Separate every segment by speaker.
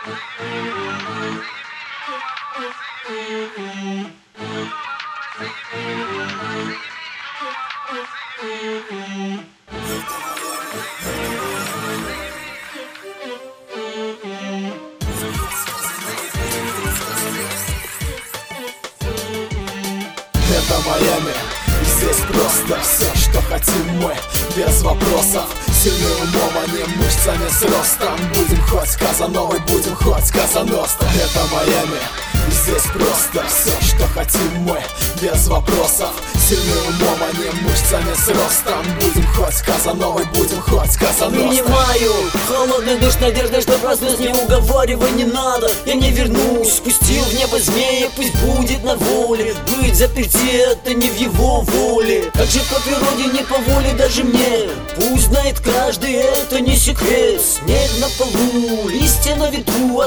Speaker 1: Это Майами, и здесь просто все, что хотим мы, без вопросов. Сильны умом, а не мышцами с ростом. Будем хоть Казановой, будем хоть Казаностро. Это Майами, и здесь просто все, что хотим мы, без вопросов. Сильны умом, а не мышцами с ростом. Будем хоть Казановой, будем хоть Казаностро.
Speaker 2: Принимаю холодный душ надеждой, что проснусь. Не уговаривай, не надо, я не вернусь. Спустил в небо змея, пусть будет на воле. Быть заперти, это не в его воле. Как же по природе, не по воле даже мне. Пусть знает каждый, это не секрет. Снег на полу, листья на ветру.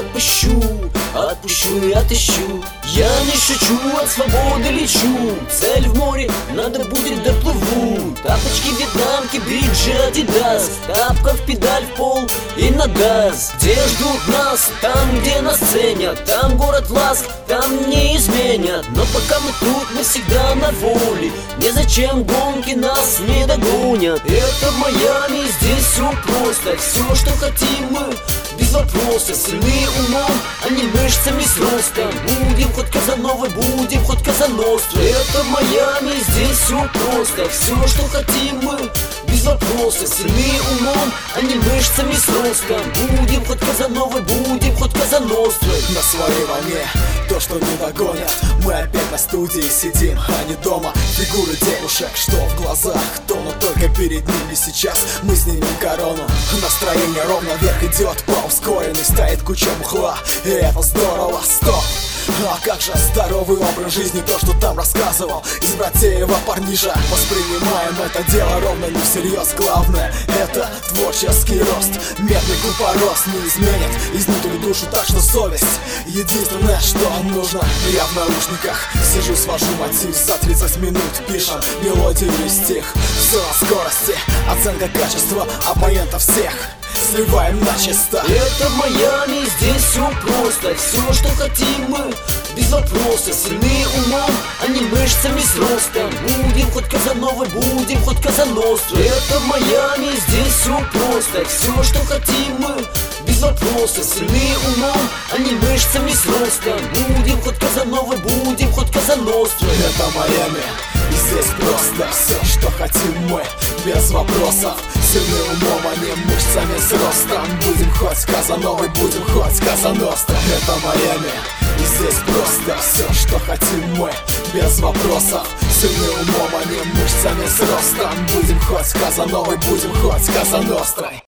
Speaker 2: Отпущу и отыщу. Я не шучу, от свободы лечу. Цель в море, надо будет доплыву. Тапочки вьетнамки, бриджи адидас. Тапка в педаль в пол и на газ. Где ждут нас? Там, где нас ценят. Там город ласк, там не изменят. Но пока мы тут, мы всегда на воле. Незачем гонки нас не догонят. Это Майами, здесь все просто. Все, что хотим мы, без вопроса. Сильны умом, а не мышцами с ростом. Будем хоть Казановой, будем хоть Казаностро. Это Майами, здесь все просто. Все, что хотим мы, без вопроса. Сильны умом, а не мышцами с ростом. Будем хоть Казановой, будем хоть Казаностро.
Speaker 1: На своей волне, то, что не догонят. Мы опять на студии сидим, а не дома. Фигуры девушек, что в глазах, то, но только перед ними сейчас. Мы снимем корону, настроение ровно вверх идет. По ускоренной стоит куча мухла, и это здорово, стоп. А как же здоровый образ жизни, то, что там рассказывал из Братеева парниша. Воспринимаем это дело ровно не всерьез. Главное, это творческий рост. Медный купорос не изменит изнутри душу, так что совесть единственное, что нужно. Я в наушниках сижу, свожу мотив. За 30 минут пишем мелодию и стих. Все на скорости, оценка качества абонентов всех сливаем начисто.
Speaker 2: Это Майами, здесь все просто. Все, что хотим мы, без вопроса. Сильны умом, а не мышцами с ростом. Будем хоть Казановой, будем хоть Казаностро. Это Майами, здесь все просто. Все, что хотим мы, без вопроса. Сильны умом, а не мышцами с ростом. Будем хоть Казановой, будем хоть Казаностро.
Speaker 1: Это Майами, и здесь просто все, что хотим мы, без вопросов. Сильны умом, а не мышцами с ростом. Будем хоть Казановой, будем хоть Казаностро. Это Майами, и здесь просто все, что хотим мы, без вопросов. Сильны умом, а не мышцами с ростом. Будем хоть Казановой, будем хоть Казанострой.